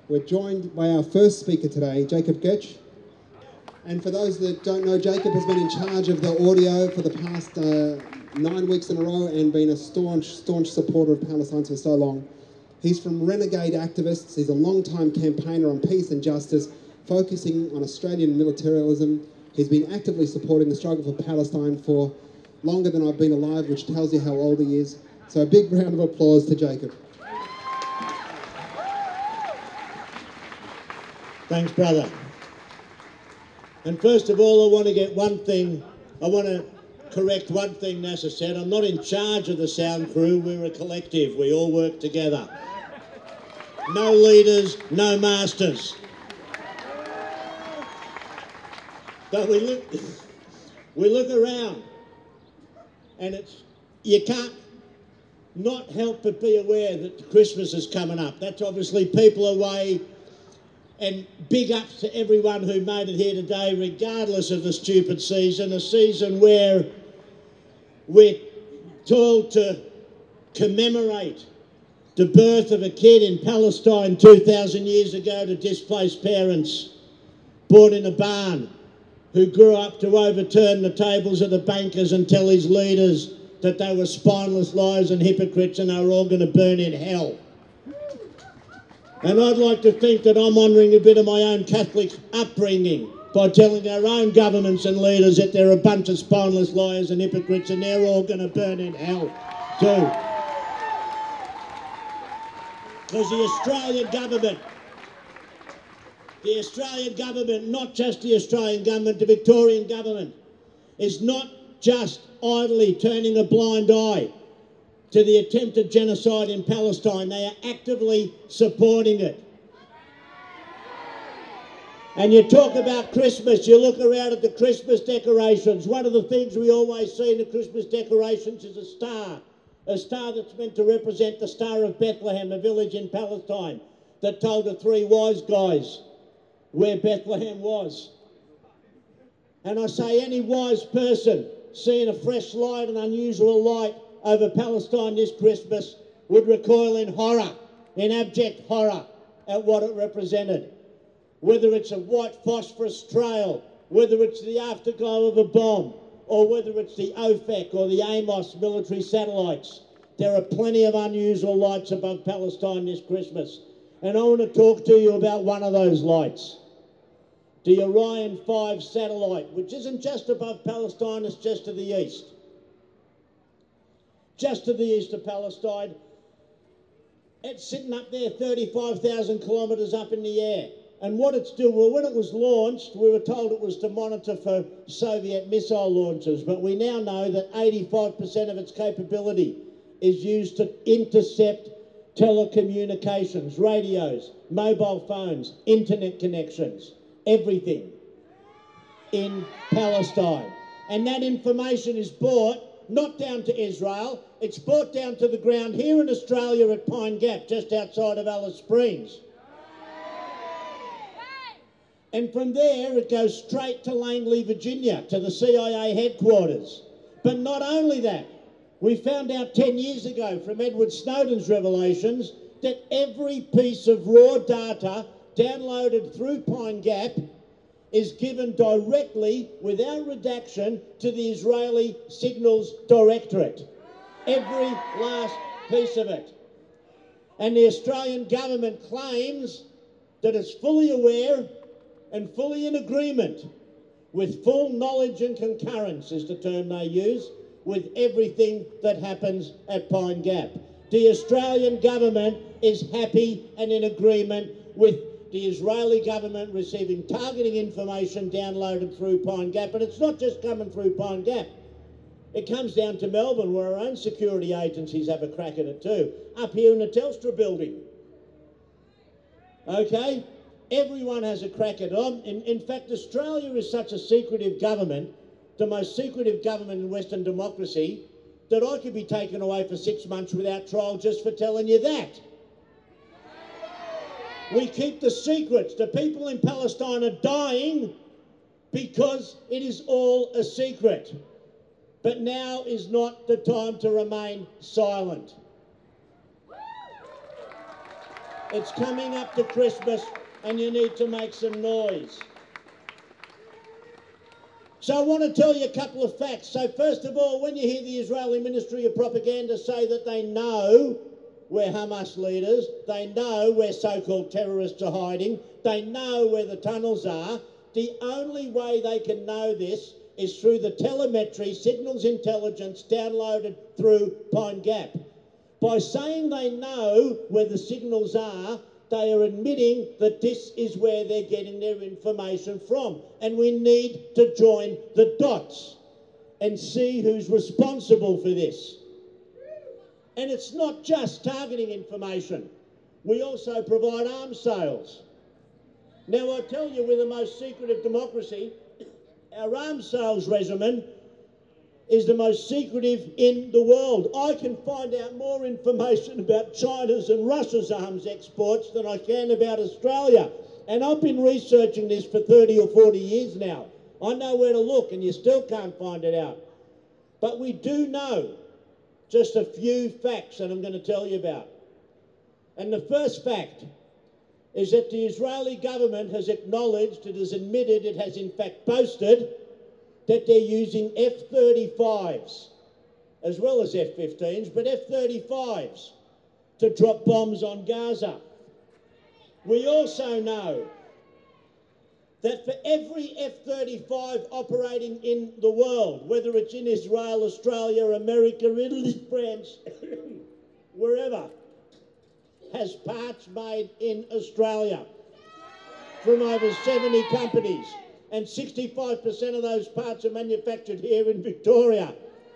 We're joined by our first speaker today, Jacob Getch. And for those that don't know, Jacob has been in charge of the audio for the past 9 weeks in a row and been a staunch supporter of Palestine for so long. He's from Renegade Activists. He's a long-time campaigner on peace and justice, focusing on Australian militarism. He's been actively supporting the struggle for Palestine for longer than I've been alive, which tells you how old he is. So a big round of applause to Jacob. Thanks, brother. And first of all, I want to correct one thing NASA said. I'm not in charge of the sound crew. We're a collective. We all work together. No leaders, no masters. But we look around, and you can't not help but be aware that Christmas is coming up. That's obviously people away. And big ups to everyone who made it here today, regardless of the stupid season, a season where we're told to commemorate the birth of a kid in Palestine 2,000 years ago to displaced parents, born in a barn, who grew up to overturn the tables of the bankers and tell his leaders that they were spineless liars and hypocrites and they were all going to burn in hell. And I'd like to think that I'm honouring a bit of my own Catholic upbringing by telling our own governments and leaders that they're a bunch of spineless liars and hypocrites and they're all going to burn in hell too. Because the Australian government, not just the Australian government, the Victorian government, is not just idly turning a blind eye to the attempted genocide in Palestine. They are actively supporting it. And you talk about Christmas, you look around at the Christmas decorations. One of the things we always see in the Christmas decorations is a star that's meant to represent the Star of Bethlehem, a village in Palestine that told the three wise guys where Bethlehem was. And I say any wise person seeing a fresh light, an unusual light over Palestine this Christmas would recoil in horror, in abject horror at what it represented. Whether it's a white phosphorus trail, whether it's the afterglow of a bomb, or whether it's the OFAC or the Amos military satellites, there are plenty of unusual lights above Palestine this Christmas. And I want to talk to you about one of those lights. The Orion 5 satellite, which isn't just above Palestine, it's just to the east. Just to the east of Palestine. It's sitting up there 35,000 kilometres up in the air. And what it's doing, well, when it was launched, we were told it was to monitor for Soviet missile launches, but we now know that 85% of its capability is used to intercept telecommunications, radios, mobile phones, internet connections, everything in Palestine. And that information is brought not down to Israel, it's brought down to the ground here in Australia at Pine Gap, just outside of Alice Springs. And from there, it goes straight to Langley, Virginia, to the CIA headquarters. But not only that, we found out 10 years ago from Edward Snowden's revelations that every piece of raw data downloaded through Pine Gap is given directly, without redaction, to the Israeli Signals Directorate. Every last piece of it. And the Australian government claims that it's fully aware and fully in agreement with full knowledge and concurrence, is the term they use, with everything that happens at Pine Gap. The Australian government is happy and in agreement with the Israeli government receiving targeting information downloaded through Pine Gap. But it's not just coming through Pine Gap. It comes down to Melbourne, where our own security agencies have a crack at it too, up here in the Telstra building. Okay? Everyone has a crack at it. In fact, Australia is such a secretive government, the most secretive government in Western democracy, that I could be taken away for 6 months without trial just for telling you that. We keep the secrets. The people in Palestine are dying because it is all a secret. But now is not the time to remain silent. It's coming up to Christmas and you need to make some noise. So I want to tell you a couple of facts. So first of all, when you hear the Israeli Ministry of Propaganda say that they know where Hamas leaders, they know where so-called terrorists are hiding, they know where the tunnels are, the only way they can know this is through the telemetry, signals intelligence downloaded through Pine Gap. By saying they know where the signals are, they are admitting that this is where they're getting their information from. And we need to join the dots and see who's responsible for this. And it's not just targeting information. We also provide arms sales. Now, I tell you, we're the most secretive democracy. Our arms sales regimen is the most secretive in the world. I can find out more information about China's and Russia's arms exports than I can about Australia. And I've been researching this for 30 or 40 years now. I know where to look and you still can't find it out. But we do know just a few facts that I'm going to tell you about. And the first fact is that the Israeli government has acknowledged, it has admitted, it has in fact boasted that they're using F-35s, as well as F-15s, but F-35s to drop bombs on Gaza. We also know that for every F-35 operating in the world, whether it's in Israel, Australia, America, Italy, France, wherever, has parts made in Australia from over 70 companies. And 65% of those parts are manufactured here in Victoria.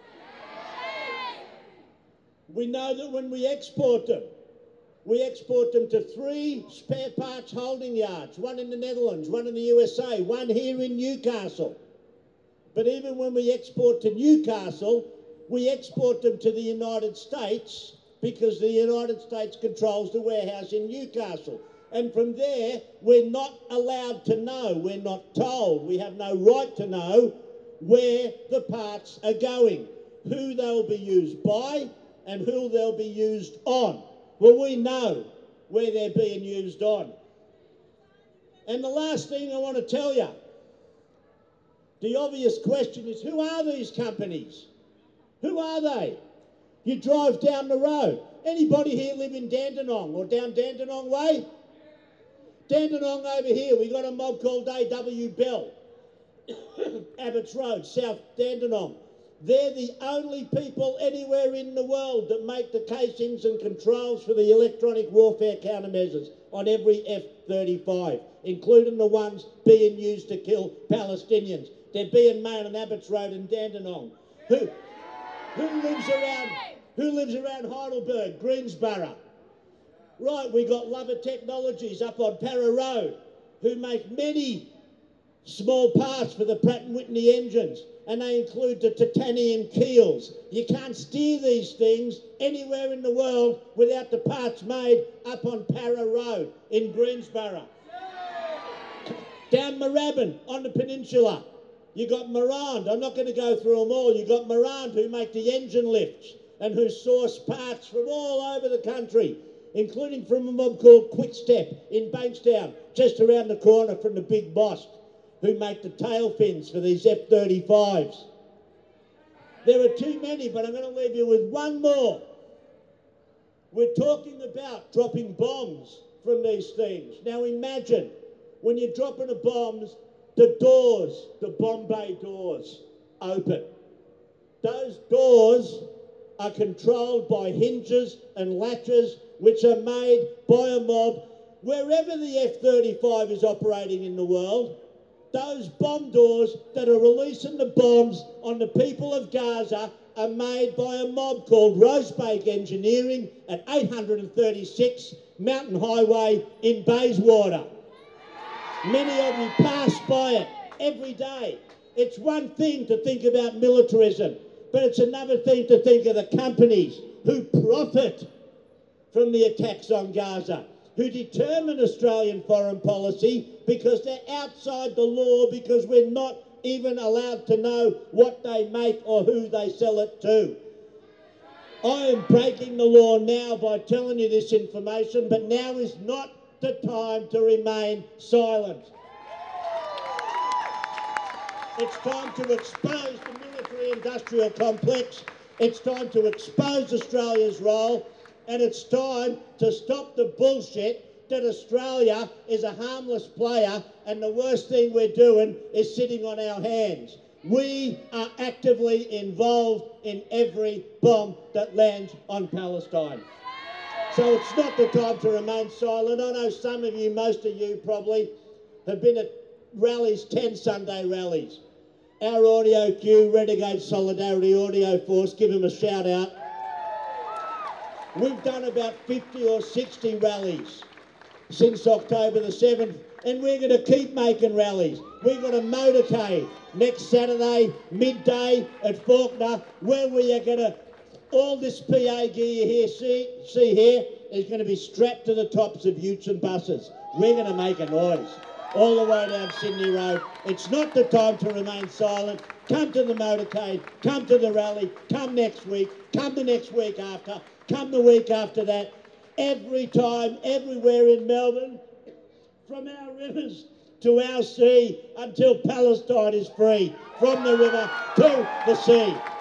We know that when we export them to 3 spare parts holding yards, one in the Netherlands, one in the USA, one here in Newcastle. But even when we export to Newcastle, we export them to the United States because the United States controls the warehouse in Newcastle. And from there, we're not allowed to know, we're not told, we have no right to know where the parts are going, who they'll be used by and who they'll be used on. Well, we know where they're being used on. And the last thing I want to tell you, the obvious question is, who are these companies? Who are they? You drive down the road. Anybody here live in Dandenong or down Dandenong Way? Dandenong over here, we got a mob called A.W. Bell, Abbots Road, South Dandenong. They're the only people anywhere in the world that make the casings and controls for the electronic warfare countermeasures on every F-35, including the ones being used to kill Palestinians. They're being made on Abbots Road in Dandenong. Who lives around Heidelberg, Greensboro? Right, we got Lover Technologies up on Para Road, who make many small parts for the Pratt & Whitney engines, and they include the titanium keels. You can't steer these things anywhere in the world without the parts made up on Para Road in Greensboro. Down Moorabbin on the peninsula, you got Morand. I'm not going to go through them all. You got Morand, who make the engine lifts and who source parts from all over the country, including from a mob called Quickstep in Bankstown, just around the corner from the Big Boss, who make the tail fins for these F-35s. There are too many, but I'm going to leave you with one more. We're talking about dropping bombs from these things. Now imagine, when you're dropping the bombs, the doors, the bomb bay doors, open. Those doors are controlled by hinges and latches, which are made by a mob wherever the F-35 is operating in the world. Those bomb doors that are releasing the bombs on the people of Gaza are made by a mob called Rosebank Engineering at 836 Mountain Highway in Bayswater. Many of you pass by it every day. It's one thing to think about militarism, but it's another thing to think of the companies who profit from the attacks on Gaza, who determine Australian foreign policy because they're outside the law, because we're not even allowed to know what they make or who they sell it to. I am breaking the law now by telling you this information, but now is not the time to remain silent. It's time to expose the military-industrial complex. It's time to expose Australia's role, and it's time to stop the bullshit that Australia is a harmless player and the worst thing we're doing is sitting on our hands. We are actively involved in every bomb that lands on Palestine. So it's not the time to remain silent. I know some of you, most of you probably, have been at rallies, 10 Sunday rallies. Our audio queue, Renegade Solidarity Audio Force, give them a shout out. We've done about 50 or 60 rallies since October the 7th, and we're going to keep making rallies. We've got a motorcade next Saturday, midday at Fawkner, where we are going to, all this PA gear you here see here is going to be strapped to the tops of utes and buses. We're going to make a noise all the way down Sydney Road. It's not the time to remain silent. Come to the motorcade, come to the rally, come next week, come the next week after, come the week after that. Every time, everywhere in Melbourne, from our rivers to our sea, until Palestine is free, from the river to the sea.